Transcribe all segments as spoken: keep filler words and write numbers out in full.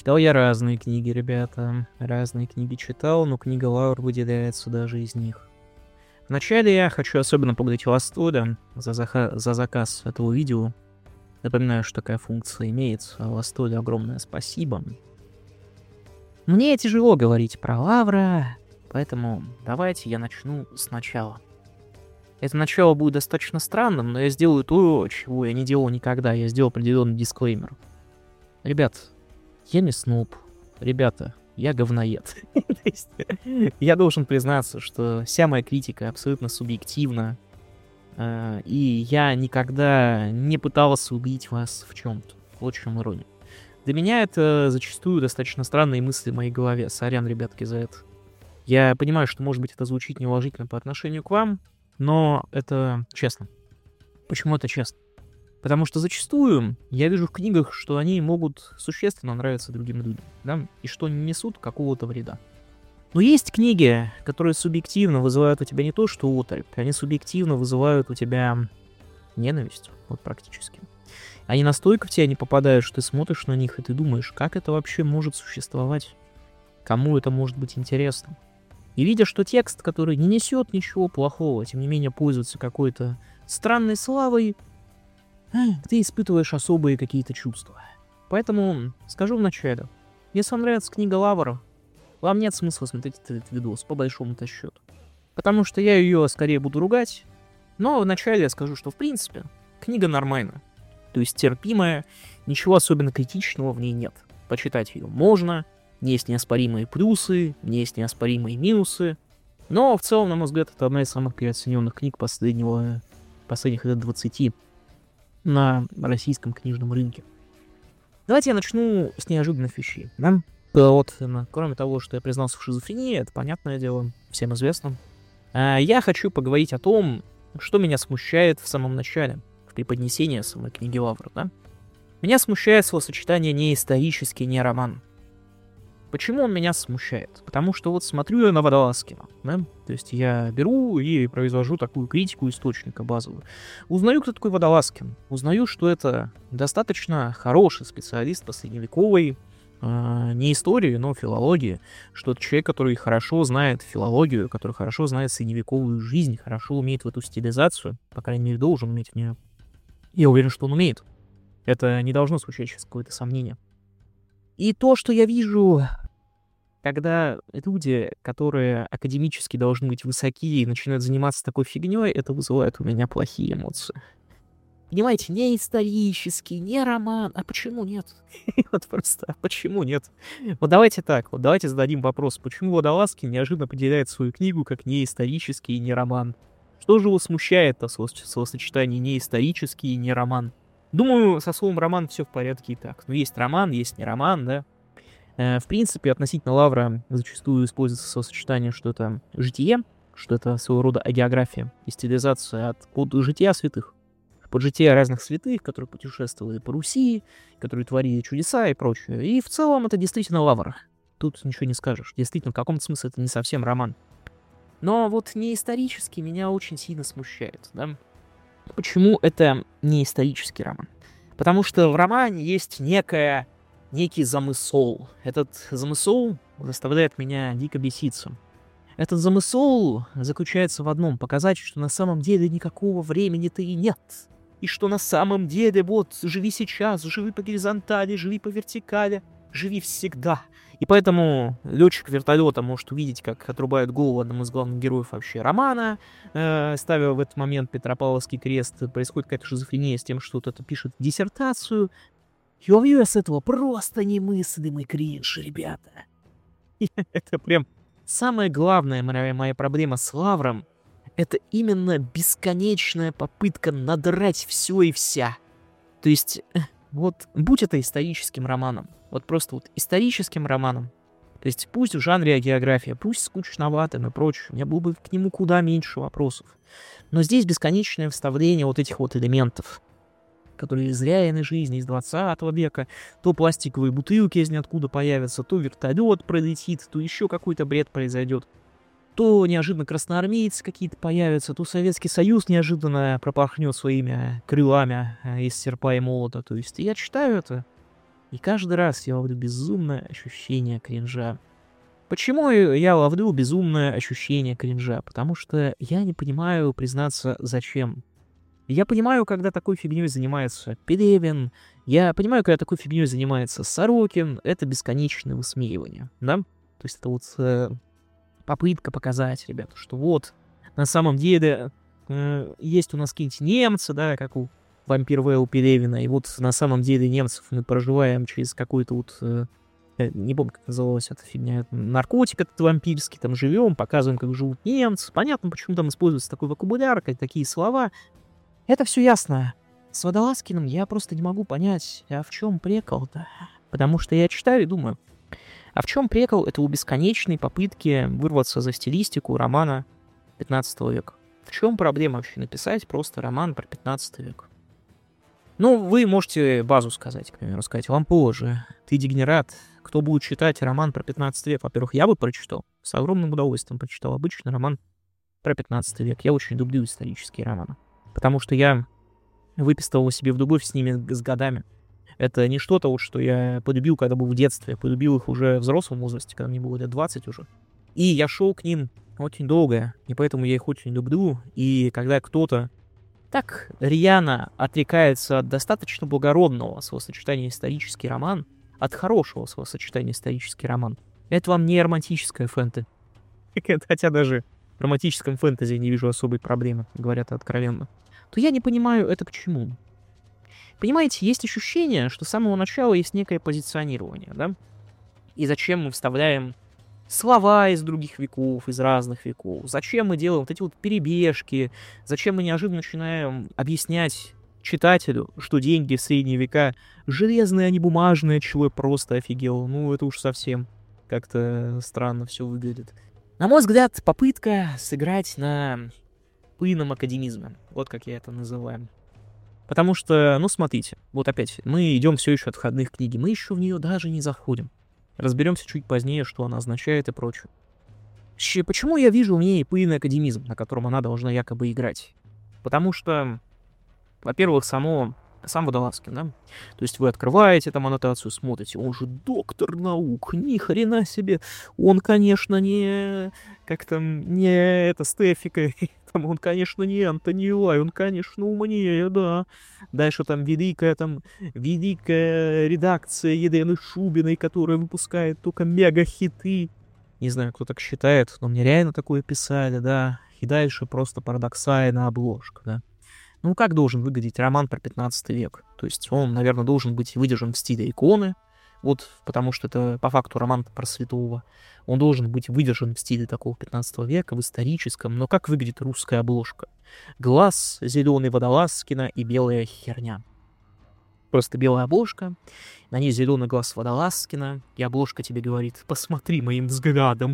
Читал я разные книги, ребята. Разные книги читал, но книга Лаур выделяется даже из них. Вначале я хочу особенно поблагодарить Ластода за, заха- за заказ этого видео. Напоминаю, что такая функция имеется. Ластоду огромное спасибо. Мне тяжело говорить про Лавра, поэтому давайте я начну сначала. Это начало будет достаточно странным, но я сделаю то, чего я не делал никогда. Я сделал определенный дисклеймер. Ребят, я не сноб. Ребята, я говноед. Я должен признаться, что вся моя критика абсолютно субъективна. И я никогда не пытался убедить вас в чем-то. Вот в чем ирония. Для меня это зачастую достаточно странные мысли в моей голове. Сорян, ребятки, за это. Я понимаю, что, может быть, это звучит неуважительно по отношению к вам, но это честно. Почему это честно? Потому что зачастую я вижу в книгах, что они могут существенно нравиться другим людям, да, и что не несут какого-то вреда. Но есть книги, которые субъективно вызывают у тебя не то, что оторопь, они субъективно вызывают у тебя ненависть, вот практически. Они настолько в тебя не попадают, что ты смотришь на них, и ты думаешь, как это вообще может существовать? Кому это может быть интересно? И видя, что текст, который не несет ничего плохого, тем не менее пользуется какой-то странной славой, ты испытываешь особые какие-то чувства. Поэтому скажу вначале, если вам нравится книга Лавра, вам нет смысла смотреть этот видос, по большому-то счету. Потому что я ее скорее буду ругать, но вначале я скажу, что в принципе книга нормальная. То есть терпимая, ничего особенно критичного в ней нет. Почитать ее можно, есть неоспоримые плюсы, есть неоспоримые минусы, но в целом, на мой взгляд, это одна из самых переоцененных книг последнего, последних лет двадцати на российском книжном рынке. Давайте я начну с неожиданных вещей. Да? Вот, кроме того, что я признался в шизофрении, это понятное дело, всем известно. Я хочу поговорить о том, что меня смущает в самом начале, в преподнесении самой книги Лавра. Да? Меня смущает словосочетание «не исторический, не роман». Почему он меня смущает? Потому что вот смотрю я на Водолазкина, да? То есть я беру и произвожу такую критику источника базовую. Узнаю, кто такой Водолазкин. Узнаю, что это достаточно хороший специалист по средневековой, э, не истории, но филологии. Что это человек, который хорошо знает филологию, который хорошо знает средневековую жизнь, хорошо умеет в эту стилизацию, по крайней мере, должен уметь в нее. Я уверен, что он умеет. Это не должно случать сейчас какое-то сомнение. И то, что я вижу, когда люди, которые академически должны быть высоки, начинают заниматься такой фигней, это вызывает у меня плохие эмоции. Понимаете, не исторический, не роман. А почему нет? Вот просто, а почему нет? Вот давайте так, вот давайте зададим вопрос, почему Водолазкин неожиданно определяет свою книгу как не исторический и не роман? Что же его смущает-то в словосочетании не исторический и не роман? Думаю, со словом роман все в порядке и так. Ну, есть роман, есть не роман, да. Э, в принципе, относительно Лавра зачастую используется словосочетание, что это житие, что это своего рода агеография и стилизация от под жития святых. Под жития разных святых, которые путешествовали по Руси, которые творили чудеса и прочее. И в целом это действительно Лавр. Тут ничего не скажешь. Действительно, в каком-то смысле это не совсем роман. Но вот не исторически меня очень сильно смущает, да. Почему это не исторический роман? Потому что в романе есть некая, некий замысел. Этот замысел заставляет меня дико беситься. Этот замысел заключается в одном: показать, что на самом деле никакого времени-то и нет. И что на самом деле вот живи сейчас, живи по горизонтали, живи по вертикали, живи всегда. И поэтому летчик вертолета может увидеть, как отрубают голову одному из главных героев вообще романа, э, ставя в этот момент Петропавловский крест. Происходит какая-то шизофрения с тем, что вот это пишет диссертацию. И ловлю я с этого просто немыслимый кринж, ребята. И это прям самая главная моя, моя проблема с Лавром. Это именно бесконечная попытка надрать все и вся. То есть, вот, будь это историческим романом, вот просто вот историческим романом, то есть пусть в жанре география, пусть скучноватым и прочее, у меня было бы к нему куда меньше вопросов. Но здесь бесконечное вставление вот этих вот элементов, которые из реальной жизни, из двадцатого века. То пластиковые бутылки из ниоткуда появятся, то вертолет пролетит, то еще какой-то бред произойдет. То неожиданно красноармейцы какие-то появятся, то Советский Союз неожиданно пропахнет своими крылами из серпа и молота. То есть я читаю это, И каждый раз я ловлю безумное ощущение кринжа. Почему я ловлю безумное ощущение кринжа? Потому что я не понимаю, признаться, зачем. Я понимаю, когда такой фигней занимается Пелевин, я понимаю, когда такой фигней занимается Сорокин, это бесконечное высмеивание, да? То есть это вот э, попытка показать, ребята, что вот, на самом деле, э, есть у нас какие-нибудь немцы, да, как у Вампир В у Пелевина, и вот на самом деле немцев мы проживаем через какой-то вот, э, не помню, как называлась эта фигня, наркотик этот вампирский, там живем, показываем, как живут немцы. Понятно, почему там используется такой вокабуляр, как такие слова. Это все ясно. С Водолазкиным я просто не могу понять, а в чем прикол-то? Потому что я читаю и думаю, а в чем прикол этого бесконечной попытки вырваться за стилистику романа пятнадцатого века? В чем проблема вообще написать просто роман про пятнадцатый век? Ну, вы можете базу сказать, к примеру, сказать, Лампоже, ты дегенерат, кто будет читать роман про пятнадцатый век? Во-первых, я бы прочитал, с огромным удовольствием прочитал обычный роман про пятнадцатый век. Я очень люблю исторические романы, потому что я выписывал себе в любовь с ними с годами. Это не что-то, вот, что я полюбил, когда был в детстве, я полюбил их уже в взрослом возрасте, когда мне было лет двадцать уже. И я шел к ним очень долго, и поэтому я их очень люблю. И когда кто-то так рьяно отрекается от достаточно благородного словосочетания «исторический роман», от хорошего словосочетания «исторический роман», это вам не романтическое фэнтези. Хотя даже в романтическом фэнтези не вижу особой проблемы, говорят откровенно. То я не понимаю, это к чему. Понимаете, есть ощущение, что с самого начала есть некое позиционирование, да? И зачем мы вставляем слова из других веков, из разных веков? Зачем мы делаем вот эти вот перебежки? Зачем мы неожиданно начинаем объяснять читателю, что деньги в средние века железные, а не бумажные? Человек просто офигел. Ну, это уж совсем как-то странно все выглядит. На мой взгляд, попытка сыграть на пыльном академизме. Вот как я это называю. Потому что, ну, смотрите, вот опять, мы идем все еще от входных книги, мы еще в нее даже не заходим. Разберемся чуть позднее, что она означает и прочее. Почему я вижу в ней пыльный академизм, на котором она должна якобы играть? Потому что, во-первых, само, сам Водолазкин, да? То есть вы открываете там аннотацию, смотрите, он же доктор наук, ни хрена себе. Он, конечно, не, как там, не это, Стефика, там, он, конечно, не Антони Илай, он, конечно, умнее, да. Дальше там великая, там, великая редакция Елены Шубиной, которая выпускает только мега-хиты. Не знаю, кто так считает, но мне реально такое писали, да. И дальше просто парадоксальная обложка, да. Ну, как должен выглядеть роман про пятнадцатый век? То есть он, наверное, должен быть выдержан в стиле иконы, вот, потому что это по факту роман про святого. Он должен быть выдержан в стиле такого пятнадцатого века, в историческом. Но как выглядит русская обложка? Глаз зеленый Водолазкина и белая херня. Просто белая обложка, на ней зеленый глаз Водолазкина, и обложка тебе говорит: посмотри моим взглядом.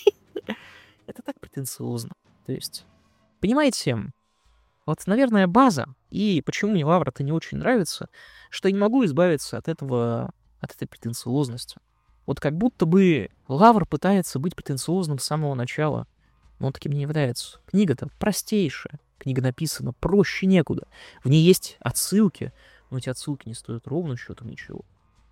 Это так претенциозно. То есть, понимаете, вот, наверное, база, и почему мне Лавр-то не очень нравится, что я не могу избавиться от этого, от этой претенциозности. Вот как будто бы Лавр пытается быть претенциозным с самого начала, но он таким не является. Книга-то простейшая, книга написана проще некуда. В ней есть отсылки, но эти отсылки не стоят ровно счетом ничего.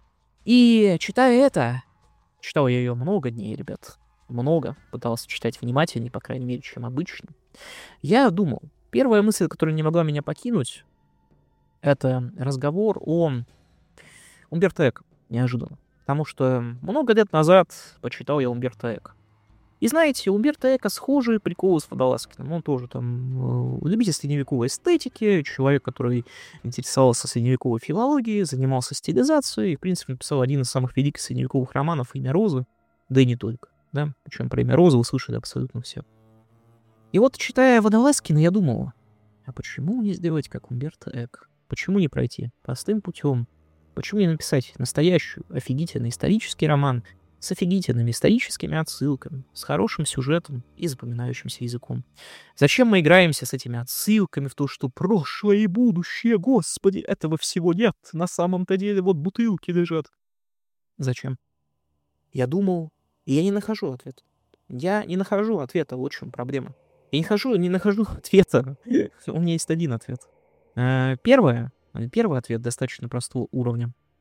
И читая это, читал я ее много дней, ребят, много, пытался читать внимательнее, по крайней мере, чем обычно, я думал, первая мысль, которая не могла меня покинуть, это разговор о Умберто Эко, неожиданно. Потому что много лет назад почитал я Умберто Эко. И знаете, у Умберто Эко схожие приколы с Водолазкиным. Он тоже там э, любитель средневековой эстетики, человек, который интересовался средневековой филологией, занимался стилизацией и, в принципе, написал один из самых великих средневековых романов «Имя Розы», да и не только. Да? Причем про «Имя Розы» вы слышали абсолютно все. И вот, читая Водолазкина, я думал, а почему не сделать как Умберто Эко? Почему не пройти простым путем? Почему не написать настоящий офигительный исторический роман с офигительными историческими отсылками, с хорошим сюжетом и запоминающимся языком? Зачем мы играемся с этими отсылками в то, что прошлое и будущее, господи, этого всего нет, на самом-то деле вот бутылки лежат? Зачем? Я думал, и я не нахожу ответа. Я не нахожу ответа, вот в чем проблема. Я не, хожу, не нахожу ответа. У меня есть один ответ. Первое, первый ответ достаточно простого уровня.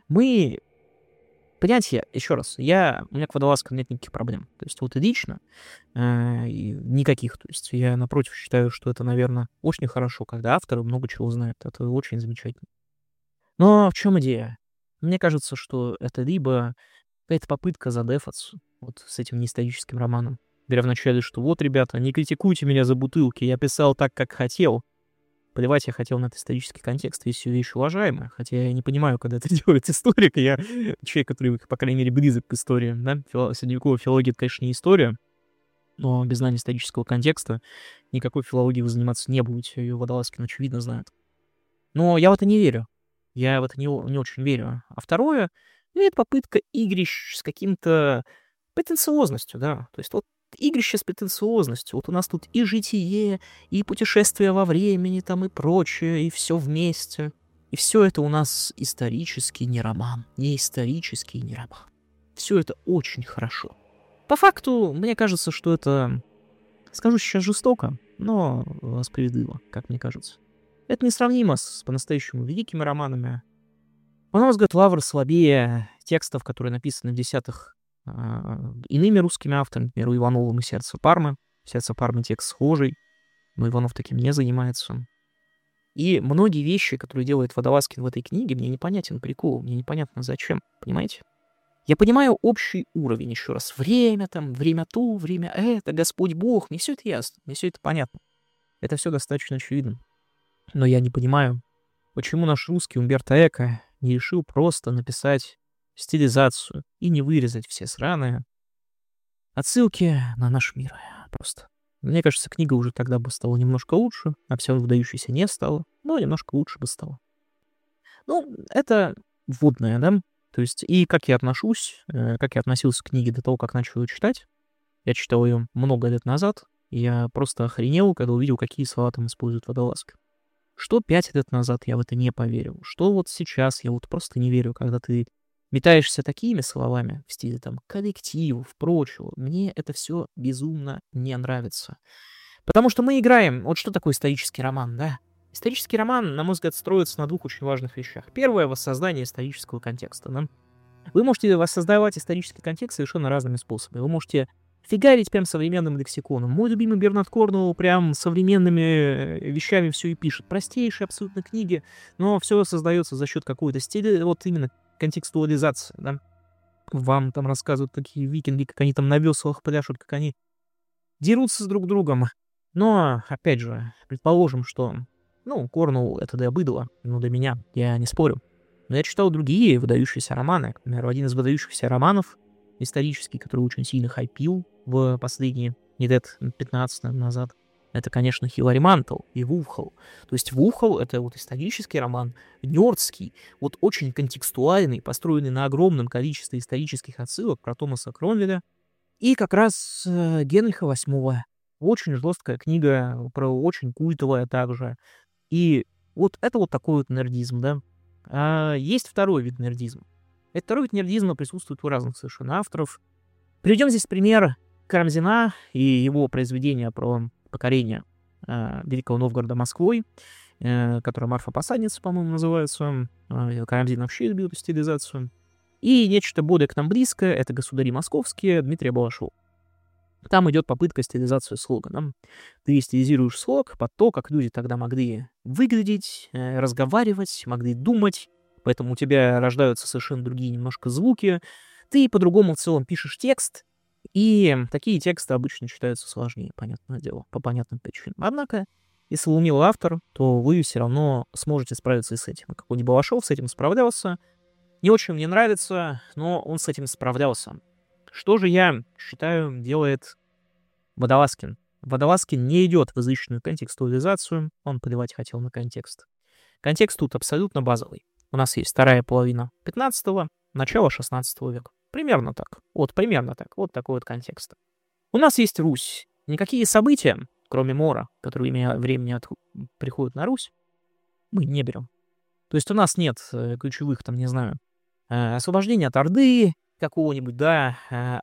Мы... Понимаете, еще раз, я, у меня к водолазкам нет никаких проблем. То есть вот и лично э, и никаких. То есть я, напротив, считаю, что это, наверное, очень хорошо, когда авторы много чего знают. Это очень замечательно. Но в чем идея? Мне кажется, что это либо какая-то попытка задефаться вот с этим неисторическим романом. Говоря вначале, что вот, ребята, не критикуйте меня за бутылки, я писал так, как хотел. Плевать я хотел на этот исторический контекст, и все вещи уважаемые. Хотя я не понимаю, когда это делает историк. Я человек, который, по крайней мере, близок к истории. Да? Фило... Средневековая филология — это, конечно, не история, но без знания исторического контекста никакой филологией вы заниматься не будете. Ее Водолазкин, очевидно, знает. Но я в это не верю. Я в это не, не очень верю. А второе — это попытка игрищ с каким-то претенциозностью, да. То есть вот игрище с претенциозностью. Вот у нас тут и житие, и путешествия во времени, там, и прочее, и все вместе. И все это у нас исторический не роман. Не исторический не роман. Все это очень хорошо. По факту, мне кажется, что это, скажу сейчас жестоко, но справедливо, как мне кажется. Это несравнимо с по-настоящему великими романами. На мой взгляд, Лавр слабее текстов, которые написаны в десятых э, иными русскими авторами, например, у Ивановым и «Сердце Пармы». «Сердце Пармы» текст схожий, но Иванов таким не занимается. И многие вещи, которые делает Водолазкин в этой книге, мне непонятен прикол, мне непонятно зачем, понимаете? Я понимаю общий уровень, еще раз. Время там, время то, время это, Господь Бог, мне все это ясно, мне все это понятно. Это все достаточно очевидно. Но я не понимаю, почему наш русский Умберто Эко не решил просто написать стилизацию и не вырезать все сраные отсылки на наш мир. Просто. Мне кажется, книга уже тогда бы стала немножко лучше, а все выдающееся не стало, но немножко лучше бы стало. Ну, это вводное, да? То есть, и как я отношусь, как я относился к книге до того, как начал ее читать. Я читал ее много лет назад, и я просто охренел, когда увидел, какие слова там использует Водолазка. Что пять лет назад я в это не поверил, что вот сейчас я вот просто не верю, когда ты метаешься такими словами в стиле там коллективов, прочего. Мне это все безумно не нравится. Потому что мы играем... Вот что такое исторический роман, да? Исторический роман, на мой взгляд, строится на двух очень важных вещах. Первое — воссоздание исторического контекста, да? Вы можете воссоздавать исторический контекст совершенно разными способами. Вы можете фигарить прям современным лексиконом. Мой любимый Бернард Корнуэлл прям современными вещами все и пишет. Простейшие абсолютно книги, но все создается за счет какой-то стиля, вот именно контекстуализации, да? Вам там рассказывают такие викинги, как они там на веслах пляшут, как они дерутся с друг другом. Но, опять же, предположим, что, ну, Корнуэлл — это для быдла, ну, для меня, я не спорю. Но я читал другие выдающиеся романы. Например, один из выдающихся романов исторический, который очень сильно хайпил в последние не лет пятнадцать назад, это, конечно, Хилари Мантел и Вулфхолл. То есть Вулфхолл — это вот исторический роман, нёрдский, вот очень контекстуальный, построенный на огромном количестве исторических отсылок про Томаса Кромвеля и как раз э, Генриха восьмого. Очень жесткая книга, про очень культовая также. И вот это вот такой вот нердизм, да. А есть второй вид нердизма. Этот второй вид нердизма присутствует у разных совершенно авторов. Приведем здесь пример Карамзина и его произведения про покорение э, Великого Новгорода Москвой, э, которое «Марфа-посадница», по-моему, называется. Э, Карамзин вообще любил эту стилизацию. И нечто более к нам близкое — это «Государи московские» Дмитрия Балашова. Там идет попытка стилизации слога. Да? Ты стилизируешь слог под то, как люди тогда могли выглядеть, э, разговаривать, могли думать. Поэтому у тебя рождаются совершенно другие немножко звуки. Ты по-другому в целом пишешь текст, и такие тексты обычно читаются сложнее, понятное дело, по понятным причинам. Однако, если умел автор, то вы все равно сможете справиться и с этим. Какой-нибудь Балашов с этим справлялся. Не очень мне нравится, но он с этим справлялся. Что же я считаю делает Водолазкин? Водолазкин не идет в излишнюю контекстуализацию, он плевать хотел на контекст. Контекст тут абсолютно базовый. У нас есть вторая половина пятнадцатого, начало шестнадцатого века. Примерно так. Вот, примерно так. Вот такой вот контекст. У нас есть Русь. Никакие события, кроме Мора, которые время времени от... приходят на Русь, мы не берем. То есть у нас нет э, ключевых, там, не знаю, э, освобождения от Орды, какого-нибудь, да, э,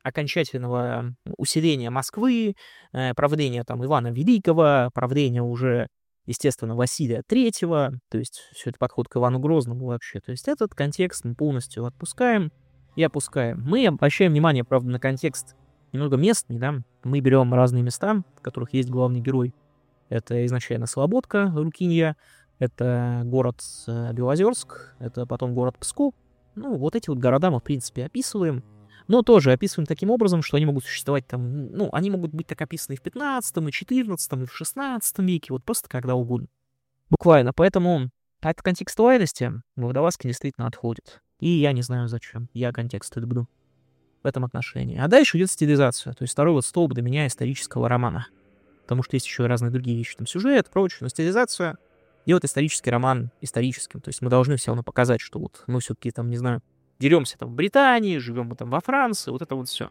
окончательного усиления Москвы, э, правления там Ивана Великого, правления уже естественно, Василия Третьего, то есть все это подход к Ивану Грозному вообще. То есть этот контекст мы полностью отпускаем и опускаем. Мы обращаем внимание, правда, на контекст немного местный, да. Мы берем разные места, в которых есть главный герой. Это изначально Слободка, Рукинья, это город э, Белозерск, это потом город Псков. Ну, вот эти вот города мы, в принципе, описываем. Но тоже описываем таким образом, что они могут существовать там, ну, они могут быть так описаны и в пятнадцатом, и четырнадцатом, и в шестнадцатом веке, вот просто когда угодно. Буквально. Поэтому от контекстуальности Водолазкин действительно отходит. И я не знаю зачем. Я контекст люблю в этом отношении. А дальше идет стилизация. То есть второй вот столб для меня исторического романа. Потому что есть еще и разные другие вещи. Там сюжет, прочее. Но стилизация делает исторический роман историческим. То есть мы должны все равно показать, что вот мы все-таки там, не знаю, деремся там в Британии, живем мы там во Франции, вот это вот все.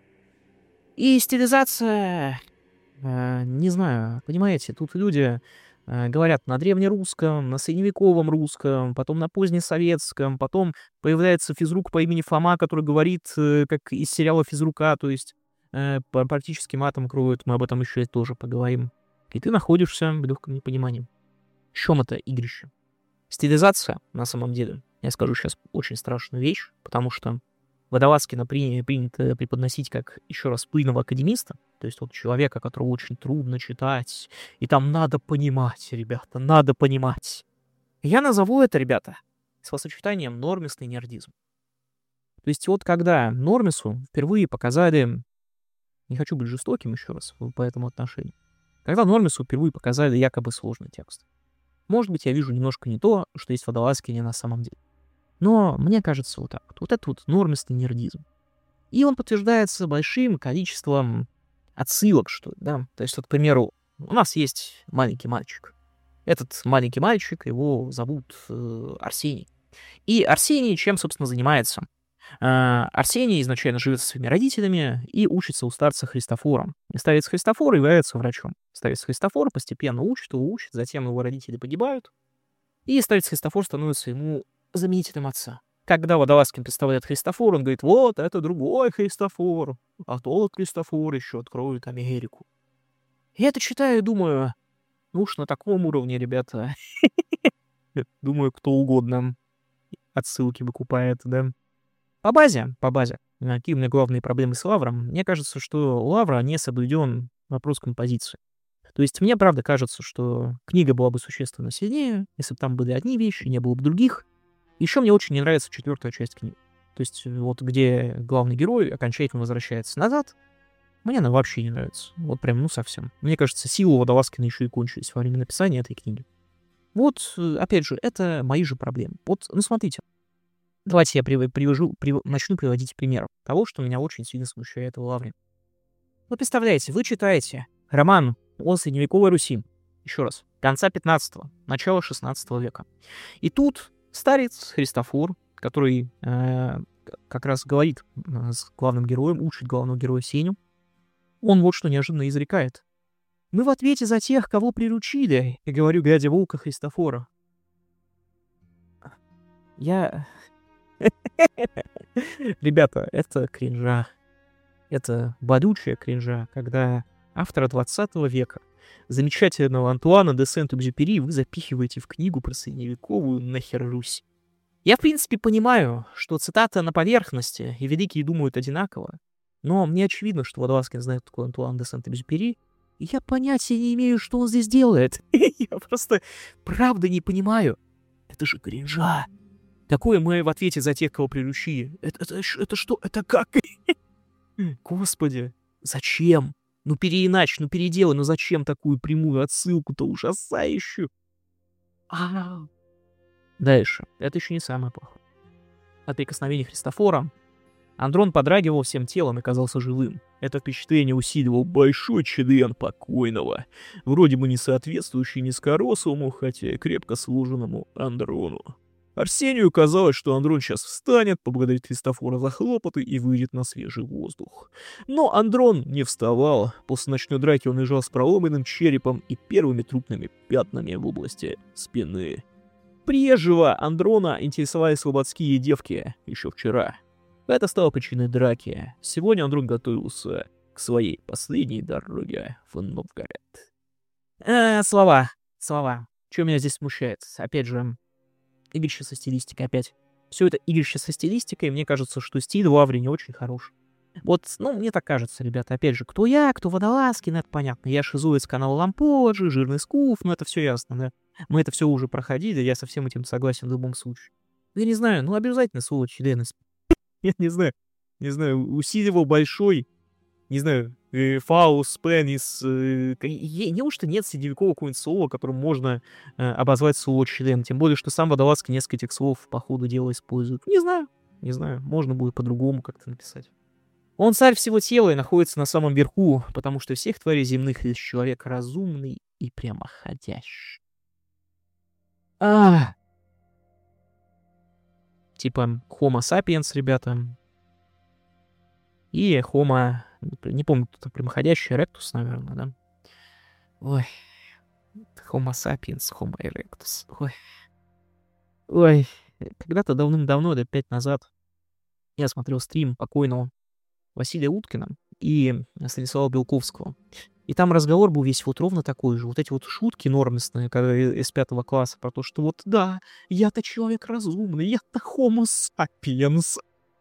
И стилизация, э, не знаю, понимаете, тут люди э, говорят на древнерусском, на средневековом русском, потом на позднесоветском, потом появляется физрук по имени Фома, который говорит, э, как из сериала «Физрука», то есть э, практически матом кроют, мы об этом еще и тоже поговорим. И ты находишься в легком непонимании. В чем это игрище? Стилизация, на самом деле, я скажу сейчас очень страшную вещь, потому что Водолазкина при, принято преподносить как, еще раз, пыльного академиста, то есть вот человека, которого очень трудно читать, и там надо понимать, ребята, надо понимать. Я назову это, ребята, словосочетанием нормисный нердизм. То есть вот когда Нормису впервые показали, не хочу быть жестоким еще раз по этому отношению, когда Нормису впервые показали якобы сложный текст, может быть, я вижу немножко не то, что есть в Водолазкине на самом деле. Но мне кажется вот так вот. Вот это вот нормистый нердизм. И он подтверждается большим количеством отсылок, что ли, да. То есть, вот, к примеру, у нас есть маленький мальчик. Этот маленький мальчик, его зовут э, Арсений. И Арсений чем, собственно, занимается? Э, Арсений изначально живет со своими родителями и учится у старца Христофора. И старец Христофор является врачом. Старец Христофор постепенно учит его, учит, затем его родители погибают. И старец Христофор становится ему заменителем отца. Когда Водолазкин представляет Христофор, он говорит, вот, это другой Христофор, а тот Христофор еще откроет Америку. Я это читаю и думаю, ну уж на таком уровне, ребята, думаю, кто угодно отсылки выкупает, да. По базе, по базе, какие у меня главные проблемы с Лавром, мне кажется, что у Лавра не соблюден вопрос композиции. То есть мне, правда, кажется, что книга была бы существенно сильнее, если бы там были одни вещи, не было бы других. Еще мне очень не нравится четвертая часть книги. То есть вот где главный герой окончательно возвращается назад, мне она вообще не нравится. Вот прям, ну, совсем. Мне кажется, силы Водолазкина еще и кончились во время написания этой книги. Вот, опять же, это мои же проблемы. Вот, ну, смотрите. Давайте я привожу, прив... начну приводить пример того, что меня очень сильно смущает в Лавре. Вот представляете, вы читаете роман о средневековой Руси, еще раз, конца пятнадцатого, начала шестнадцатого века. И тут старец Христофор, который э, как раз говорит с главным героем, учит главного героя Сеню, он вот что неожиданно изрекает. «Мы в ответе за тех, кого приручили», и говорю, глядя в око Христофора. Я... Ребята, это кринжа. Это бодучая кринжа, когда автора двадцатого века, замечательного Антуана де Сент-Экзюпери, вы запихиваете в книгу про средневековую нахер Русь. Я, в принципе, понимаю, что цитата на поверхности, и великие думают одинаково, но мне очевидно, что Водолазкин знает такой Антуан де Сент-Экзюпери, и я понятия не имею, что он здесь делает. Я просто правда не понимаю. Это же кринжа. Такое мы в ответе за тех, кого приручили. Это, это, это что? Это как? Господи, зачем? Ну переиначь, ну переделай, ну зачем такую прямую отсылку-то ужасающую? А, дальше. Это еще не самое плохое. От прикосновения Христофора Андрон подрагивал всем телом и казался живым. Это впечатление усиливал большой член покойного, вроде бы не соответствующий низкорослому, хотя и крепко сложенному Андрону. Арсению казалось, что Андрон сейчас встанет, поблагодарит Христофора за хлопоты и выйдет на свежий воздух. Но Андрон не вставал. После ночной драки он лежал с проломленным черепом и первыми трупными пятнами в области спины. Прежнего Андрона интересовали слободские девки еще вчера. Это стало причиной драки. Сегодня Андрон готовился к своей последней дороге в Новгород. Э, слова, слова. Что меня здесь смущает? Опять же, игрище со стилистикой опять. Все это игрище со стилистикой, мне кажется, что стиль в Лавре не очень хорош. Вот, ну, мне так кажется, ребята. Опять же, кто я, кто Водолазкин, это понятно. Я шизуец канала Ламподжи, Жирный Скуф, ну, это все ясно, да. Мы это все уже проходили, я со всем этим согласен в любом случае. Я не знаю, ну, обязательно сволочь Денис. Я не знаю, не знаю, усиливал большой, не знаю, э, фаус, пенис. Э, е- неужто нет средневекового какого-нибудь слова, которым можно э, обозвать слово член? Тем более, что сам Водолазкин несколько этих слов по ходу дела использует. Не знаю, не знаю, можно будет по-другому как-то написать. Он царь всего тела и находится на самом верху, потому что всех тварей земных есть человек разумный и прямоходящий. А, типа Homo sapiens, ребята. И Homo, не помню, кто-то прямоходящий, Erectus, наверное, да? Ой, Homo sapiens, Homo erectus. Ой, ой, когда-то давным-давно, лет пять назад, я смотрел стрим покойного Василия Уткина и Станислава Белковского. И там разговор был весь вот ровно такой же. Вот эти вот шутки нормисные, когда из пятого класса, про то, что вот да, я-то человек разумный, я-то Homo sapiens.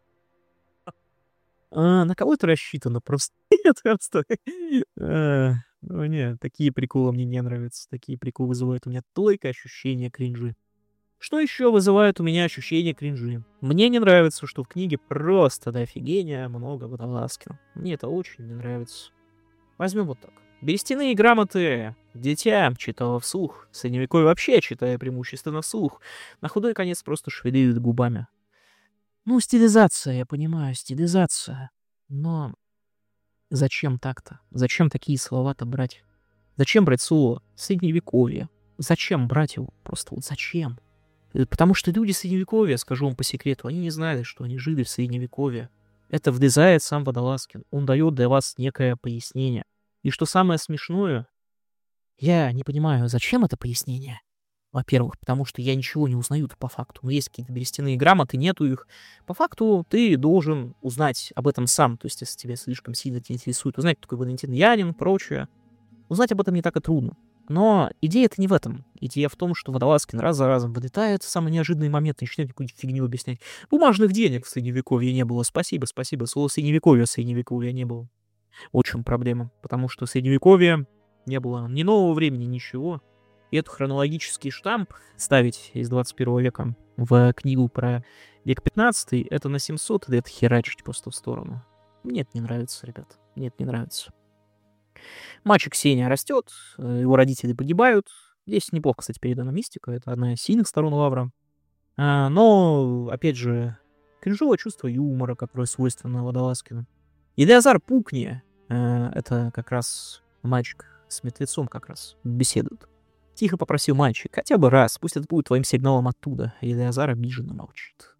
А, на кого это рассчитано? Просто нет, просто... А, ну, нет, такие приколы мне не нравятся. Такие приколы вызывают у меня только ощущение кринжи. Что еще вызывает у меня ощущение кринжи? Мне не нравится, что в книге просто до офигения много Водолазкина. Мне это очень не нравится. Возьмем вот так. Берестяные грамоты дитя читала вслух. Средневековье вообще читая преимущественно вслух. На худой конец просто шевелит губами. Ну, стилизация, я понимаю, стилизация. Но зачем так-то? Зачем такие слова-то брать? Зачем брать слово средневековье? Зачем брать его? Просто вот зачем? Потому что люди Средневековья, скажу вам по секрету, они не знали, что они жили в Средневековье. Это влезает сам Водолазкин. Он дает для вас некое пояснение. И что самое смешное, я не понимаю, зачем это пояснение. Во-первых, потому что я ничего не узнаю по факту. Ну, есть какие-то берестяные грамоты, нету их. По факту ты должен узнать об этом сам. То есть, если тебя слишком сильно тебя интересует, узнать, кто такой Валентин Янин, прочее. Узнать об этом не так и трудно. Но идея-то не в этом. Идея в том, что Водолазкин раз за разом вылетает в самые неожиданные моменты, начинает какую-нибудь фигню объяснять. Бумажных денег в Средневековье не было. Спасибо, спасибо. Слово Средневековье в Средневековье не было. Вот в чем проблема. Потому что в Средневековье не было ни нового времени, ничего. И этот хронологический штамп ставить из двадцать первого века в книгу про век пятнадцатый, это на семьсот лет херачить просто в сторону. Мне это не нравится, ребят. Мне это не нравится. Мальчик Ксения растет, его родители погибают. Здесь неплохо, кстати, передана мистика. Это одна из сильных сторон Лавра. А, но, опять же, кринжовое чувство юмора, которое свойственно Водолазкину. Елеазар Пукни, э, это как раз мальчик с мертвецом как раз беседует. Тихо попросил мальчик, хотя бы раз, пусть это будет твоим сигналом оттуда. Елеазар обиженно молчит.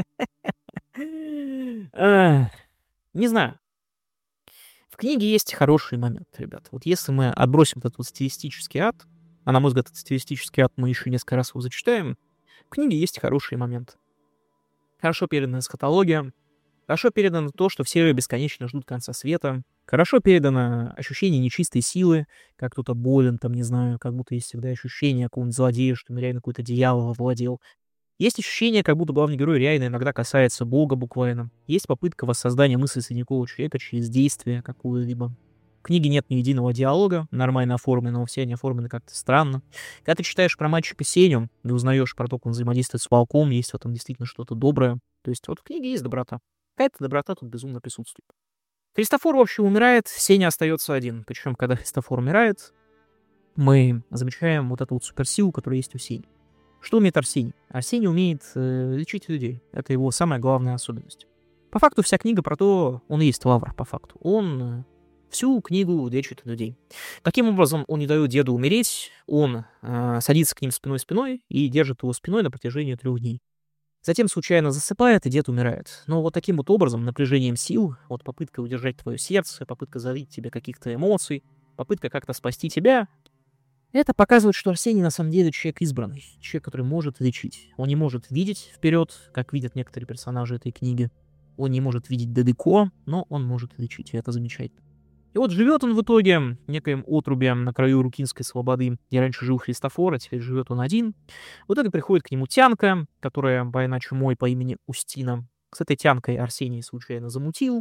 Не знаю. В книге есть хороший момент, ребят. Вот если мы отбросим этот вот стилистический ад, а на мой взгляд, этот стилистический ад мы еще несколько раз его зачитаем, в книге есть хороший момент. Хорошо передана эсхатология, хорошо передано то, что все бесконечно ждут конца света, хорошо передано ощущение нечистой силы, как кто-то болен, там, не знаю, как будто есть всегда ощущение какого-нибудь злодея, что реально какой-то дьявол овладел. Есть ощущение, как будто главный герой реально иногда касается Бога буквально. Есть попытка воссоздания мысли средневекового человека через действие какое-либо. В книге нет ни единого диалога, нормально оформленного, все они оформлены как-то странно. Когда ты читаешь про мальчика Сеню, ты узнаешь про то, как он взаимодействует с волком, есть в этом действительно что-то доброе. То есть вот в книге есть доброта. Какая-то доброта тут безумно присутствует. Христофор, в общем, умирает, Сеня остается один. Причем, когда Христофор умирает, мы замечаем вот эту вот суперсилу, которая есть у Сени. Что умеет Арсений? Арсений умеет э, лечить людей. Это его самая главная особенность. По факту вся книга про то, он и есть Лавр, по факту. Он э, всю книгу лечит людей. Каким образом он не дает деду умереть? Он э, садится к ним спиной-спиной и держит его спиной на протяжении трех дней. Затем случайно засыпает, и дед умирает. Но вот таким вот образом, напряжением сил, вот попытка удержать твое сердце, попытка залить тебе каких-то эмоций, попытка как-то спасти тебя, это показывает, что Арсений на самом деле человек избранный, человек, который может лечить. Он не может видеть вперед, как видят некоторые персонажи этой книги. Он не может видеть далеко, но он может лечить, и это замечательно. И вот живет он в итоге в некоем отрубе на краю Рукинской слободы, где раньше жил Христофор, а теперь живет он один. В итоге приходит к нему Тянка, которая больна чумой по имени Устина. С этой Тянкой Арсений случайно замутил.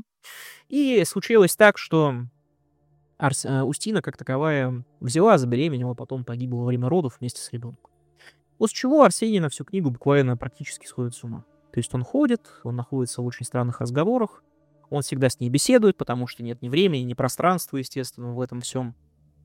И случилось так, что Арс... э, Устина, как таковая, взяла, забеременела, потом погибла во время родов вместе с ребенком. После чего Арсений на всю книгу буквально практически сходит с ума. То есть он ходит, он находится в очень странных разговорах, он всегда с ней беседует, потому что нет ни времени, ни пространства, естественно, в этом всем.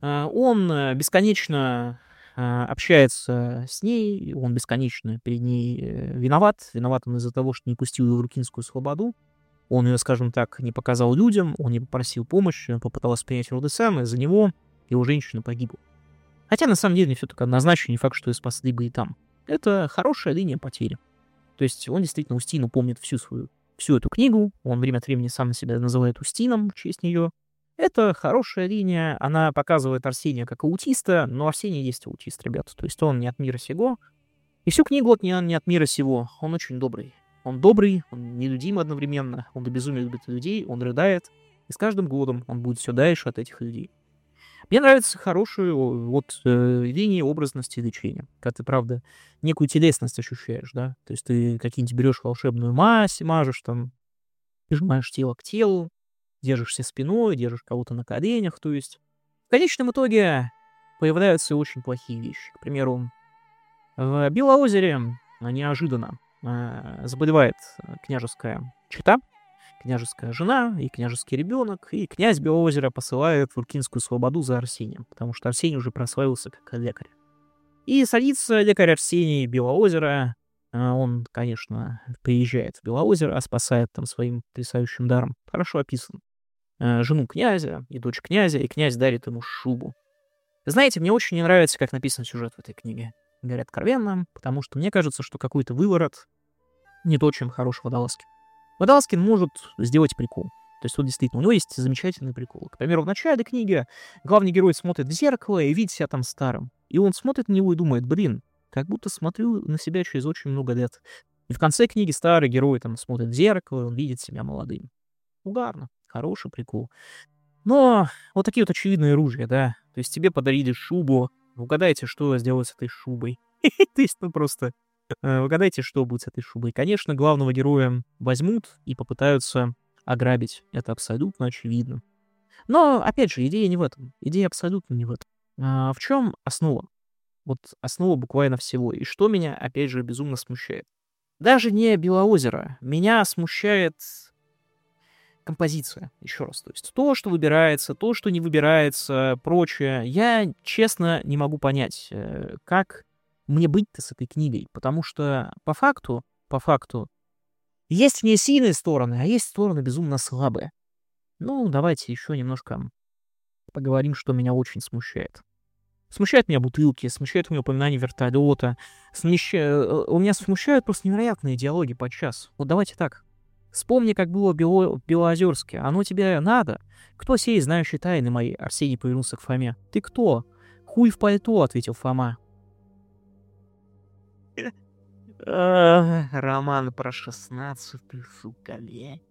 Он э, бесконечно э, общается с ней, он бесконечно перед ней э, виноват. Виноват он из-за того, что не пустил ее в Рукинскую слободу. Он ее, скажем так, не показал людям, он не попросил помощи, он попытался принять роды сам, из-за него его женщина погибла. Хотя, на самом деле, не все так однозначно, не факт, что ее спасли бы и там. Это хорошая линия потери. То есть он действительно Устину помнит всю свою, всю эту книгу, он время от времени сам себя называет Устином в честь нее. Это хорошая линия, она показывает Арсения как аутиста, но Арсений есть аутист, ребята, то есть он не от мира сего. И всю книгу он не, не от мира сего, он очень добрый. Он добрый, он нелюдим одновременно, он до безумия любит людей, он рыдает, и с каждым годом он будет все дальше от этих людей. Мне нравится хорошая вот э, линия образности лечения, когда ты, правда, некую телесность ощущаешь, да, то есть ты какие-нибудь берешь волшебную мазь, мажешь там, прижимаешь тело к телу, держишься спиной, держишь кого-то на коленях, то есть в конечном итоге появляются очень плохие вещи. К примеру, в Белоозере неожиданно э, заболевает княжеская чета, княжеская жена и княжеский ребенок, и князь Белоозера посылает в Рукинскую слободу за Арсением, потому что Арсений уже прославился как лекарь. И садится лекарь Арсений Белоозера, он, конечно, приезжает в Белоозеро, а спасает там своим потрясающим даром. Хорошо описан. Жену князя и дочь князя, и князь дарит ему шубу. Знаете, мне очень не нравится, как написан сюжет в этой книге. Говорят откровенно, потому что мне кажется, что какой-то выворот не то, чем хорош Водолазкин. Водолазкин может сделать прикол. То есть, вот действительно, у него есть замечательный прикол. К примеру, в начале книги главный герой смотрит в зеркало и видит себя там старым. И он смотрит на него и думает, блин, как будто смотрю на себя через очень много лет. И в конце книги старый герой там смотрит в зеркало, и он видит себя молодым. Угарно. Хороший прикол. Но вот такие вот очевидные ружья, да. То есть тебе подарили шубу. Угадайте, что сделать с этой шубой. То есть, ну просто... Угадайте, что будет с этой шубой. Конечно, главного героя возьмут и попытаются ограбить. Это абсолютно очевидно. Но, опять же, идея не в этом. Идея абсолютно не в этом. А в чем основа? Вот основа буквально всего. И что меня, опять же, безумно смущает. Даже не Белоозеро. Меня смущает композиция, еще раз. То есть то, что выбирается, то, что не выбирается, прочее. Я, честно, не могу понять, как мне быть-то с этой книгой. Потому что по факту, по факту, есть в ней сильные стороны, а есть стороны безумно слабые. Ну, давайте еще немножко поговорим, что меня очень смущает. Смущают меня бутылки, смущают меня упоминание вертолета. Смеща... У меня смущают просто невероятные диалоги подчас. Вот давайте так. Вспомни, как было в Бело... Белоозерске. Оно тебе надо? Кто сей, знающий тайны мои? Арсений повернулся к Фоме. Ты кто? Хуй в пальто, ответил Фома. Роман про шестнадцатый, сука, лень.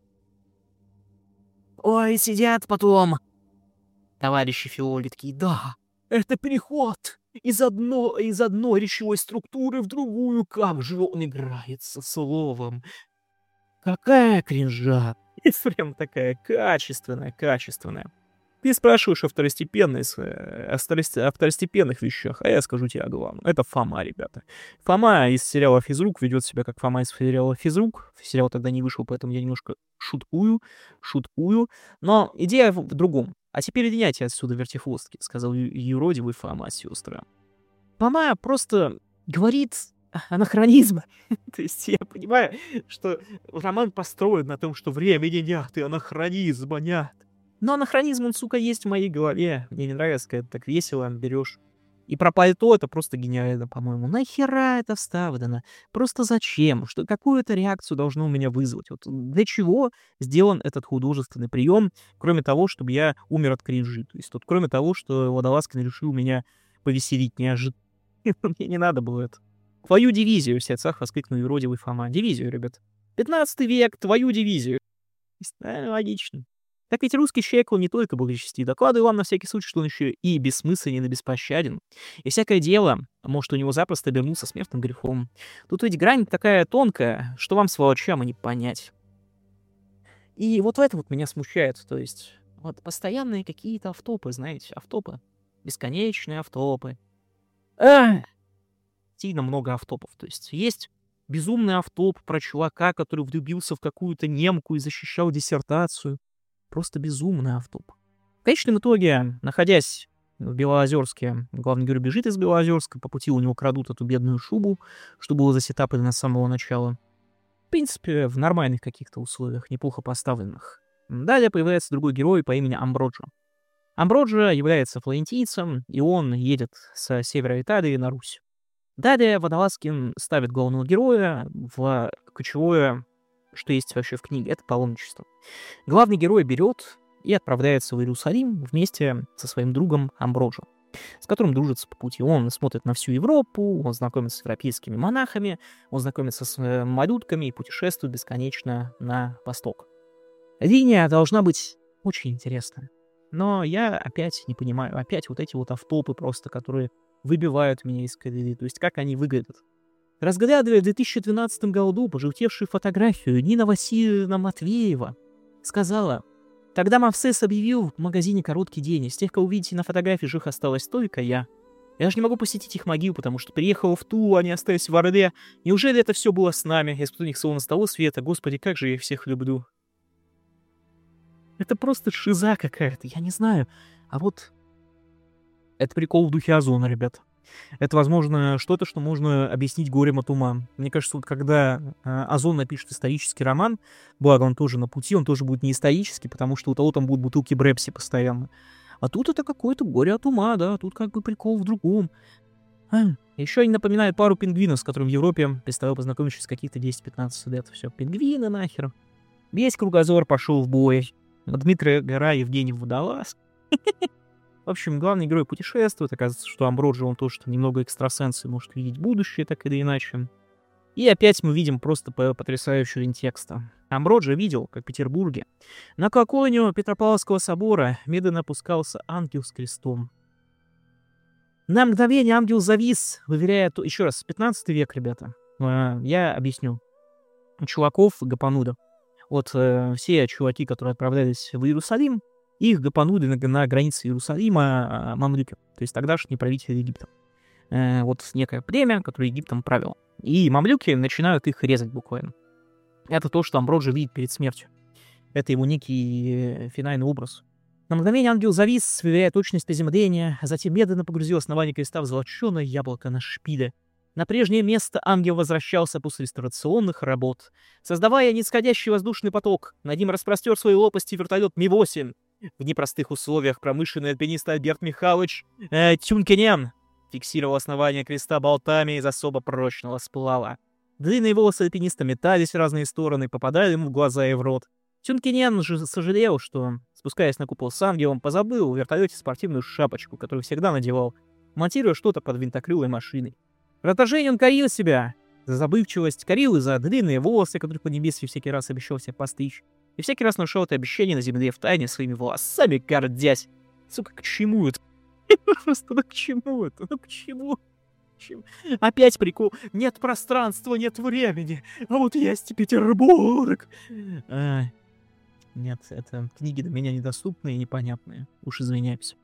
Ой, сидят потом товарищи филологи такие, да, это переход из, одно, из одной речевой структуры в другую. Как же он играется словом. Какая кринжа. И прям такая качественная, качественная. Ты спрашиваешь о второстепенной, о второстепенных вещах, а я скажу тебе о главном. Это Фома, ребята. Фома из сериала «Физрук» ведет себя как Фома из сериала «Физрук». Сериал тогда не вышел, поэтому я немножко шуткую, шуткую. Но идея в другом. А теперь линяйте отсюда, вертихвостки, сказал юродивый Фома сестра. Фома просто говорит анахронизм. То есть я понимаю, что роман построен на том, что времени нет, и анахронизма нет. Но анахронизм, он, сука, есть в моей голове. Мне не нравится, когда так весело берешь. И про пальто это просто гениально, по-моему. Нахера это вставлено? Просто зачем? Что какую-то реакцию должно у меня вызвать? Вот для чего сделан этот художественный прием, кроме того, чтобы я умер от кринжи? То есть, вот, кроме того, что Водолазкин решил меня повеселить неожиданно. Мне не надо было это. Твою дивизию, в сердцах воскликнул юродивый Фома. Дивизию, ребят. пятнадцатый век, твою дивизию. Логично. Так ведь русский человек, он не только благочестив. Докладываю вам на всякий случай, что он еще и бессмысленен и беспощаден. И всякое дело может у него запросто обернуться смертным грехом. Тут ведь грань такая тонкая, что вам, сволочам, и не понять. И вот в этом вот меня смущает. То есть вот постоянные какие-то автопы, знаете, автопы. Бесконечные автопы. Ах! Сильно много автопов. То есть есть безумный автоп про чувака, который влюбился в какую-то немку и защищал диссертацию. Просто безумный автоп. В конечном итоге, находясь в Белоозерске, главный герой бежит из Белоозерска, по пути у него крадут эту бедную шубу, что было засетаплено с самого начала. В принципе, в нормальных каких-то условиях, неплохо поставленных. Далее появляется другой герой по имени Амброджо. Амброджо является флорентийцем, и он едет с севера Италии на Русь. Далее Водолазкин ставит главного героя в ключевое, что есть вообще в книге, это паломничество. Главный герой берет и отправляется в Иерусалим вместе со своим другом Амброджо, с которым дружится по пути. Он смотрит на всю Европу, он знакомится с европейскими монахами, он знакомится с малютками и путешествует бесконечно на восток. Линия должна быть очень интересная. Но я опять не понимаю, опять вот эти вот автопы просто, которые выбивают меня из колеи. То есть как они выглядят. Разглядывая в две тысячи двенадцатом году пожелтевшую фотографию, Нина Васильевна Матвеева сказала: «Тогда Мавсес объявил в магазине короткий день. Из тех, кого видите на фотографии, жив осталась только я. Я же не могу посетить их могил, потому что приехала в Тулу, они остались в Орле. Неужели это все было с нами? Я спутник словно с того света. Господи, как же я их всех люблю». Это просто шиза какая-то, я не знаю. А вот это прикол в духе Озона, ребят. Это, возможно, что-то, что можно объяснить горем от ума. Мне кажется, вот когда э, Озон напишет исторический роман, благо он тоже на пути, он тоже будет не исторический, потому что у того там будут бутылки Брепси постоянно. А тут это какое-то горе от ума, да, тут как бы прикол в другом. А, еще они напоминают пару пингвинов, с которыми в Европе представил познакомившись каких-то десять-пятнадцать лет. Все, пингвины нахер. Весь кругозор пошел в бой. Дмитрий Гора, Евгений Водолаз. В общем, главный герой путешествует. Оказывается, что Амброджо, он тоже немного экстрасенс и может видеть будущее, так или иначе. И опять мы видим просто потрясающий линь текста. Амброджо видел, как в Петербурге на колокольню Петропавловского собора медленно опускался ангел с крестом. На мгновение ангел завис, выверяя... Еще раз, пятнадцатый век, ребята. Я объясню. У чуваков гапануда. Вот э, все чуваки, которые отправлялись в Иерусалим, их гапануды на, на границе Иерусалима э, мамлюки, то есть тогдашние правители Египта. Э, вот некое племя, которое Египтом правило. И мамлюки начинают их резать буквально. Это то, что Амброджо видит перед смертью. Это его некий э, финальный образ. На мгновение ангел завис, сверяя точность приземления, а затем медленно погрузил основание креста в золоченое яблоко на шпиле. На прежнее место ангел возвращался после реставрационных работ, создавая нисходящий воздушный поток. Над ним распростер свои лопасти вертолет Ми восемь. В непростых условиях промышленный альпинист Альберт Михайлович э, Тюнкенен фиксировал основание креста болтами из особо прочного сплава. Длинные волосы альпиниста метались в разные стороны, попадали ему в глаза и в рот. Тюнкенен же сожалел, что, спускаясь на купол с ангелом, позабыл в вертолете спортивную шапочку, которую всегда надевал, монтируя что-то под винтокрылой машиной. В отражении он корил себя за забывчивость, корил и за длинные волосы, которых по небеске всякий раз обещал себе постричь. И всякий раз нарушал это обещание на земле в тайне своими волосами, гордясь. Сука, к чему это? Просто, ну к чему это? Ну к чему? Чему? Опять прикол. Нет пространства, нет времени. А вот есть Петербург. А, нет, это книги для меня недоступные и непонятные. Уж извиняюсь.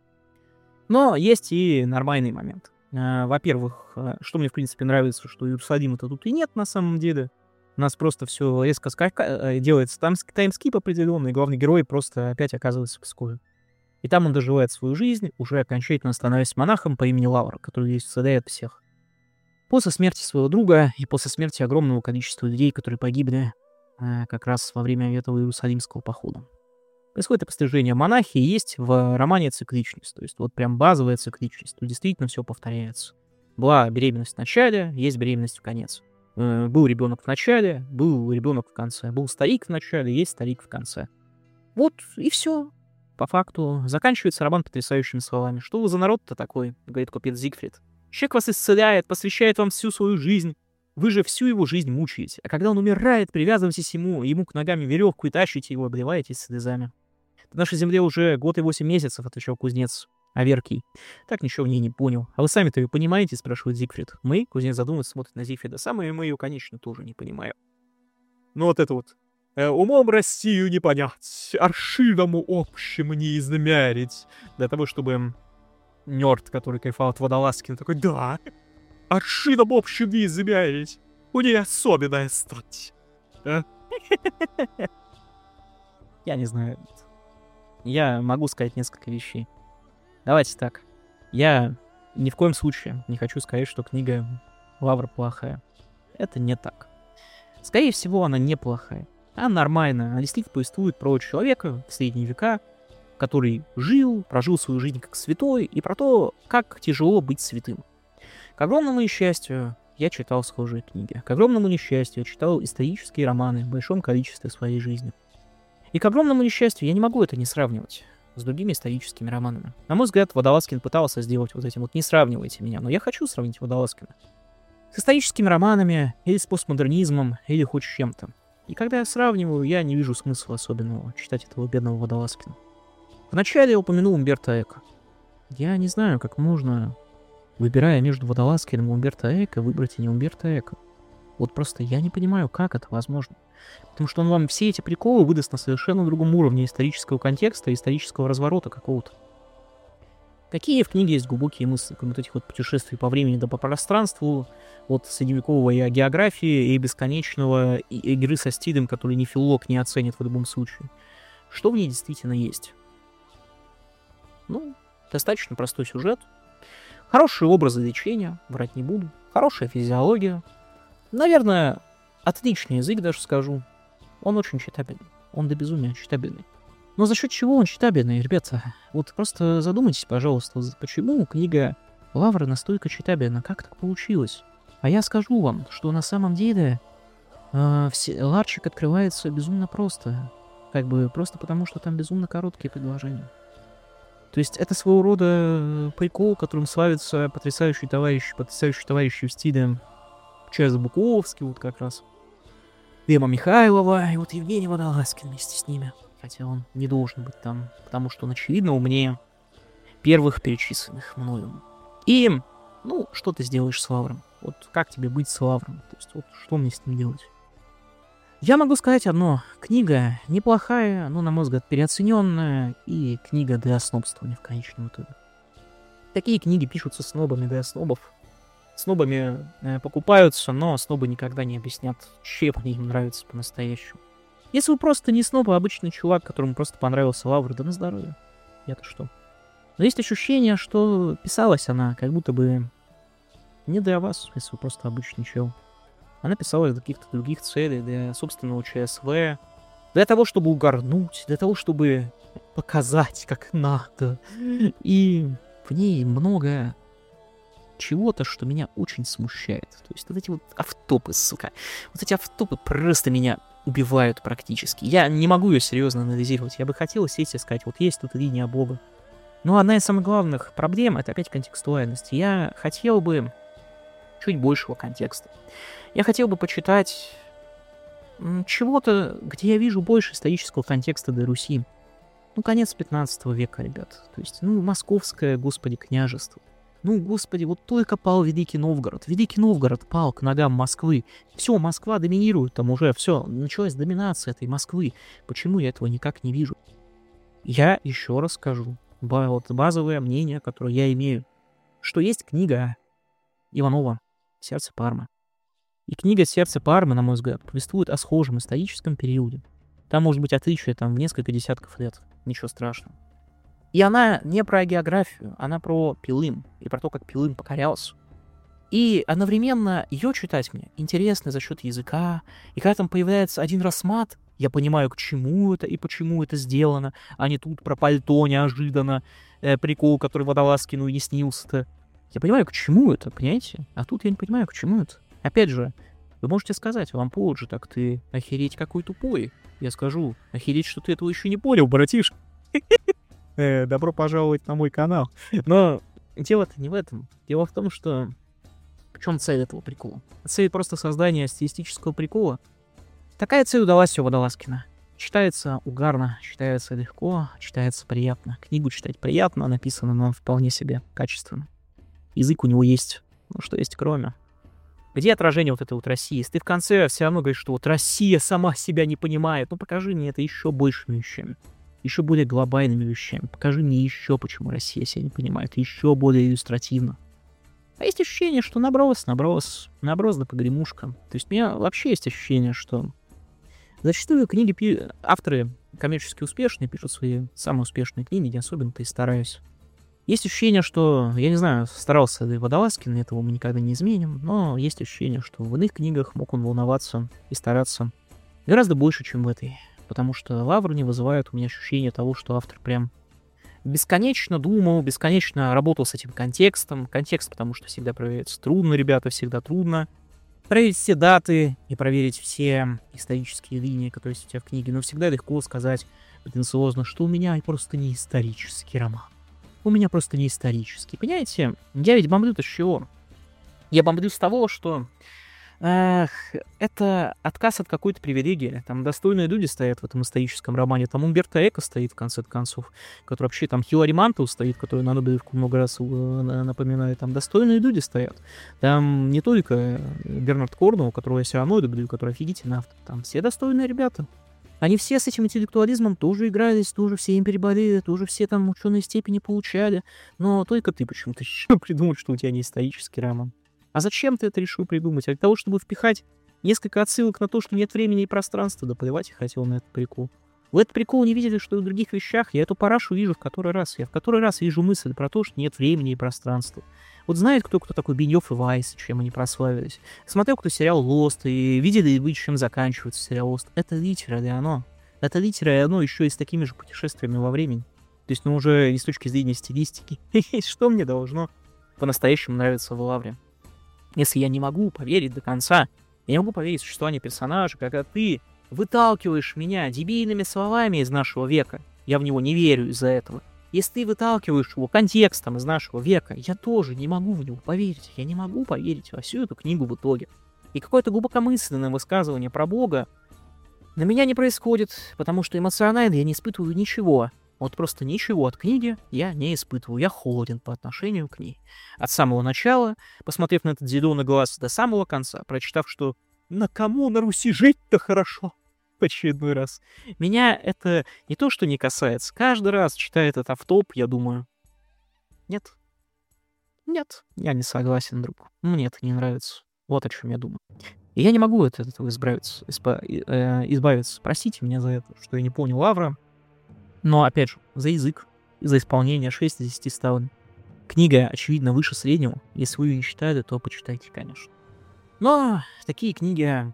Но есть и нормальный момент. Во-первых, что мне, в принципе, нравится, что Иерусалима-то тут и нет на самом деле. У нас просто все резко скака... делается там таймскип определенный, главный герой просто опять оказывается в Пскове. И там он доживает свою жизнь, уже окончательно становясь монахом по имени Лавр, который здесь вседает всех. После смерти своего друга и после смерти огромного количества людей, которые погибли э, как раз во время этого Иерусалимского похода. Происходит опостижение монахи, и есть в романе цикличность. То есть вот прям базовая цикличность. Тут действительно все повторяется. Была беременность в начале, есть беременность в конец. Э, был ребенок в начале, был ребенок в конце. Был старик в начале, есть старик в конце. Вот и все. По факту заканчивается роман потрясающими словами. Что вы за народ-то такой, говорит купец Зигфрид. Человек вас исцеляет, посвящает вам всю свою жизнь. Вы же всю его жизнь мучаете. А когда он умирает, привязываетесь ему, ему к ногам веревку и тащите его, обливаетесь слезами. В нашей земле уже год и восемь месяцев, отвечал кузнец Аверкий. Так ничего в ней не понял. А вы сами-то ее понимаете, спрашивает Зигфрид. Мы, кузнец задумывается, смотрит на Зигфрида. Самое мы ее, конечно, тоже не понимаем. Ну вот это вот. Э, умом Россию не понять, аршиному общему не измерить. Для того, чтобы нёрд, который кайфал от Водолазкина, такой, да, аршином общим не измерить. У нее особенная стать. А? Я не знаю. Я могу сказать несколько вещей. Давайте так. Я ни в коем случае не хочу сказать, что книга Лавр плохая. Это не так. Скорее всего, она неплохая. Она нормальная. Она действительно повествует про человека в средние века, который жил, прожил свою жизнь как святой, и про то, как тяжело быть святым. К огромному несчастью, я читал схожие книги. К огромному несчастью, я читал исторические романы в большом количестве своей жизни. И к огромному несчастью, я не могу это не сравнивать с другими историческими романами. На мой взгляд, Водолазкин пытался сделать вот этим вот «не сравнивайте меня», но я хочу сравнить Водолазкина с историческими романами, или с постмодернизмом, или хоть с чем-то. И когда я сравниваю, я не вижу смысла особенного читать этого бедного Водолазкина. Вначале я упомянул Умберто Эко. Я не знаю, как можно, выбирая между Водолазкиным и Умберто Эко, выбрать и не Умберто Эко. Вот просто я не понимаю, как это возможно. Потому что он вам все эти приколы выдаст на совершенно другом уровне исторического контекста, исторического разворота какого-то. Какие в книге есть глубокие мысли, кроме вот этих вот путешествий по времени да по пространству, от средневековой географии и бесконечного игры со стилем, который ни филолог не оценит в любом случае. Что в ней действительно есть? Ну, достаточно простой сюжет, хорошие образы лечения, врать не буду, хорошая физиология, наверное, отличный язык даже скажу. Он очень читабельный, он до безумия читабельный. Но за счет чего он читабельный, ребята? Вот просто задумайтесь, пожалуйста, почему книга Лавра настолько читабельна, как так получилось? А я скажу вам, что на самом деле э, все, ларчик открывается безумно просто. Как бы просто потому, что там безумно короткие предложения. То есть это своего рода прикол, которым славится потрясающий товарищ, потрясающий товарищ в стиле Чарльза Буковски, вот как раз. Лема Михайлова и вот Евгений Водолазкин вместе с ними. Хотя он не должен быть там, потому что он, очевидно, умнее первых перечисленных мною. И, ну, что ты сделаешь с Лавром? Вот как тебе быть с Лавром? То есть вот что мне с ним делать? Я могу сказать одно. Книга неплохая, но, на мой взгляд, переоцененная, и книга для снобствования в конечном итоге. Такие книги пишутся снобами для снобов. Снобами э, покупаются, но снобы никогда не объяснят, чем они им нравятся по-настоящему. Если вы просто не сноб, а обычный чувак, которому просто понравился Лавр, да на здоровье. Я-то что? Но есть ощущение, что писалась она как будто бы не для вас, если вы просто обычный чел. Она писалась для каких-то других целей, для собственного ЧСВ, для того, чтобы угорнуть, для того, чтобы показать, как надо. И в ней много чего-то, что меня очень смущает. То есть вот эти вот автопы, сука. Вот эти автопы просто меня убивают практически. Я не могу ее серьезно анализировать. Я бы хотел сесть и сказать, вот есть тут линия облога. Но одна из самых главных проблем — это опять контекстуальность. Я хотел бы чуть большего контекста. Я хотел бы почитать чего-то, где я вижу больше исторического контекста для Руси. Ну, конец пятнадцатого века, ребят. То есть, ну, московское, господи, княжество. Ну, господи, вот только пал Великий Новгород. Великий Новгород пал к ногам Москвы. Все, Москва доминирует там уже, все, началась доминация этой Москвы. Почему я этого никак не вижу? Я еще раз скажу, вот базовое мнение, которое я имею, что есть книга Иванова «Сердце Пармы». И книга «Сердце Пармы», на мой взгляд, повествует о схожем историческом периоде. Там может быть отличие там, в несколько десятков лет. Ничего страшного. И она не про географию, она про Пилым. И про то, как Пилым покорялся. И одновременно ее читать мне интересно за счет языка. И когда там появляется один раз мат, я понимаю, к чему это и почему это сделано. А не тут про пальто неожиданно. Э, прикол, который Водолазкину и не снился-то. Я понимаю, к чему это, понимаете? А тут я не понимаю, к чему это. Опять же, вы можете сказать, вам позже, так ты охереть какой тупой. Я скажу, охереть, что ты этого еще не понял, братишка. Добро пожаловать на мой канал. Но дело-то не в этом. Дело в том, что... В чем цель этого прикола? Цель просто создания стилистического прикола. Такая цель удалась у Водолазкина. Читается угарно, читается легко, читается приятно. Книгу читать приятно, написано она вполне себе качественно. Язык у него есть, ну что есть кроме. Где отражение вот этой вот России? Если ты в конце все равно говоришь, что вот Россия сама себя не понимает, ну покажи мне это еще большими вещами, еще более глобальными вещами. Покажи мне еще, почему Россия себя не понимает, еще более иллюстративно. А есть ощущение, что наброс, наброс, наброс да погремушка. То есть у меня вообще есть ощущение, что зачастую книги пи... авторы коммерчески успешные пишут свои самые успешные книги, не особенно-то и стараюсь. Есть ощущение, что, я не знаю, старался ли Водолазкин, этого мы никогда не изменим, но есть ощущение, что в иных книгах мог он волноваться и стараться гораздо больше, чем в этой. Потому что Лавр не вызывает у меня ощущение того, что автор прям бесконечно думал, бесконечно работал с этим контекстом. Контекст, потому что всегда проверяется трудно, ребята, всегда трудно. Проверить все даты и проверить все исторические линии, которые есть у тебя в книге. Но всегда легко сказать претенциозно, что у меня просто не исторический роман. У меня просто не исторический. Понимаете, я ведь бомблю-то с чего? Я бомблю с того, что эх, это отказ от какой-то привилегии. Там достойные люди стоят в этом историческом романе. Там Умберто Эко стоит, в конце концов, который вообще там Хилари Мантел стоит, который на Нобелевку много раз напоминает. Там достойные люди стоят. Там не только Бернард Корнуэлл, которого я все равно люблю, который офигительный автор. Там все достойные ребята. Они все с этим интеллектуализмом тоже игрались, тоже все им переболели, тоже все там ученые степени получали. Но только ты почему-то решил придумать, что у тебя не исторический роман. А зачем ты это решил придумать? А для того, чтобы впихать несколько отсылок на то, что нет времени и пространства, да плевать я хотел на этот прикол. Вы этот прикол не видели, что и в других вещах. Я эту парашу вижу в который раз. Я в который раз вижу мысль про то, что нет времени и пространства. Вот знает кто, кто такой Бенёв и Вайс, чем они прославились. Смотрел кто сериал «Лост», и видели ли вы, чем заканчивается сериал «Лост». Это литера, и оно. Это литера, и оно еще и с такими же путешествиями во времени. То есть, ну, уже не с точки зрения стилистики. Что мне должно по-настоящему нравиться в Лавре? Если я не могу поверить до конца, я не могу поверить в существование персонажа, когда ты выталкиваешь меня дебильными словами из нашего века, я в него не верю из-за этого. Если ты выталкиваешь его контекстом из нашего века, я тоже не могу в него поверить. Я не могу поверить во всю эту книгу в итоге. И какое-то глубокомысленное высказывание про Бога на меня не происходит, потому что эмоционально я не испытываю ничего. Вот просто ничего от книги я не испытываю. Я холоден по отношению к ней. От самого начала, посмотрев на этот зеленый глаз, до самого конца, прочитав, что «На кому на Руси жить-то хорошо?» в очередной раз. Меня это не то, что не касается. Каждый раз, читая этот автоп, я думаю, нет, нет, я не согласен, друг. Мне это не нравится. Вот о чем я думаю. И я не могу от этого избавиться. Испа- э, избавиться. Простите меня за это, что я не понял Лавра. Но, опять же, за язык, за исполнение шесть из десяти ставлю. Книга, очевидно, выше среднего. Если вы ее не читали, то почитайте, конечно. Но такие книги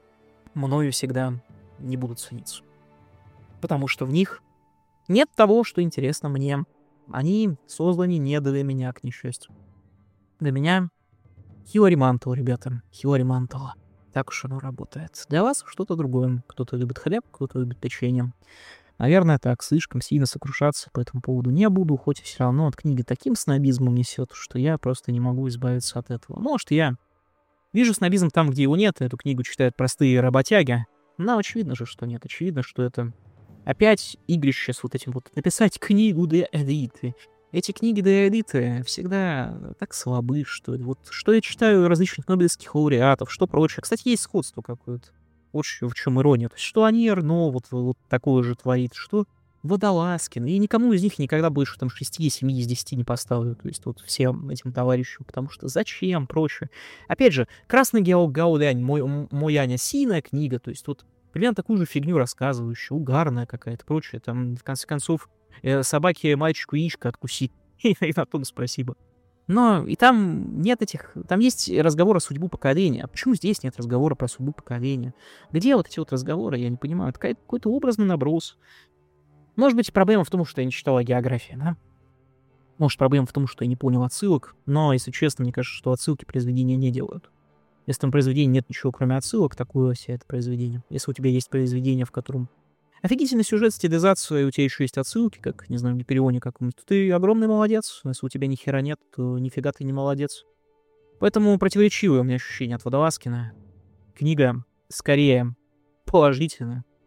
мною всегда не будут цениться. Потому что в них нет того, что интересно мне. Они созданы не для меня, к несчастью. Для меня Хилари Мантел, ребята. Хилари Мантел. Так уж оно работает. Для вас что-то другое. Кто-то любит хлеб, кто-то любит печенье. Наверное, так, слишком сильно сокрушаться по этому поводу не буду, хоть и все равно от книги таким снобизмом несет, что я просто не могу избавиться от этого. Может, я вижу снобизм там, где его нет, эту книгу читают простые работяги. Но очевидно же, что нет. Очевидно, что это опять игрище с вот этим вот написать книгу для элиты. Эти книги для элиты всегда так слабы, что ли. Вот что я читаю различных нобелевских лауреатов, что прочее. Кстати, есть сходство какое-то. Вот в чем ирония. То есть, что они Эрно вот, вот такое же творит, что Водолазкин. И никому из них никогда больше там шесть-семь из десяти не поставлю. То есть, вот всем этим товарищам. Потому что зачем, прочее. Опять же, «Красный геолог Гаулянь», мой, мой Аня Синая книга. То есть, вот примерно такую же фигню рассказывающая, угарная какая-то, прочее. Там, в конце концов, э, собаке мальчику яичко откусить. И на том спасибо. Но и там нет этих... Там есть разговор о судьбе поколения. А почему здесь нет разговора про судьбу поколения? Где вот эти вот разговоры? Я не понимаю. Это какой-то образный наброс. Может быть, проблема в том, что я не читал о географии, да? Может, проблема в том, что я не понял отсылок. Но, если честно, мне кажется, что отсылки произведения не делают. Если там произведения нет ничего, кроме отсылок, такое себе это произведение. Если у тебя есть произведение, в котором офигительный сюжет, стилизация, и у тебя еще есть отсылки, как, не знаю, в Гиперионе каком-нибудь, то ты огромный молодец. Если у тебя ни хера нет, то нифига ты не молодец. Поэтому противоречивое у меня ощущение от Водолазкина. Книга скорее положительная,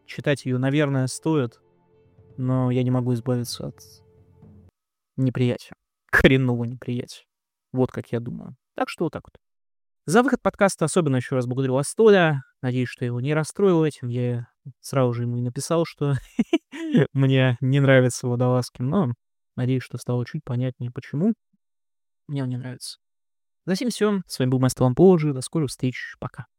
читать ее, наверное, стоит, но я не могу избавиться от неприятия, коренного неприятия. Вот как я думаю. Так что вот так вот. За выход подкаста особенно еще раз благодарю Астоля. Надеюсь, что я его не расстроил этим. Я сразу же ему и написал, что мне не нравится Водолазкин, но надеюсь, что стало чуть понятнее, почему мне он не нравится. За сим всё. С вами был Мастер Ламположи. До скорых встреч. Пока.